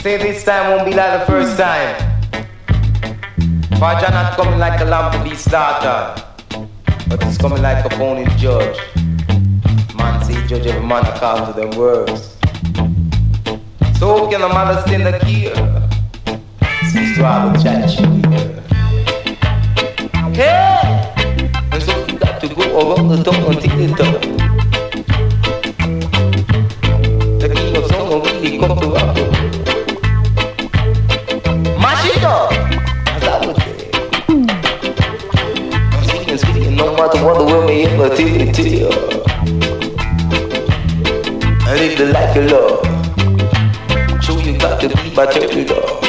Say this time won't be like the first time. For Jah not coming like a lamb to be slaughtered, but he's coming like a phony judge. Man say judge every man according to them words. So can the mother stand the key? Seems to have a chat. Hey! And so you got to go around the tongue until the tongue. The king of song will really come to rock. Mash it up! As I would say. I'm speaking, no matter what the world may ever tell you. And if they like your love, so you got to be my territory.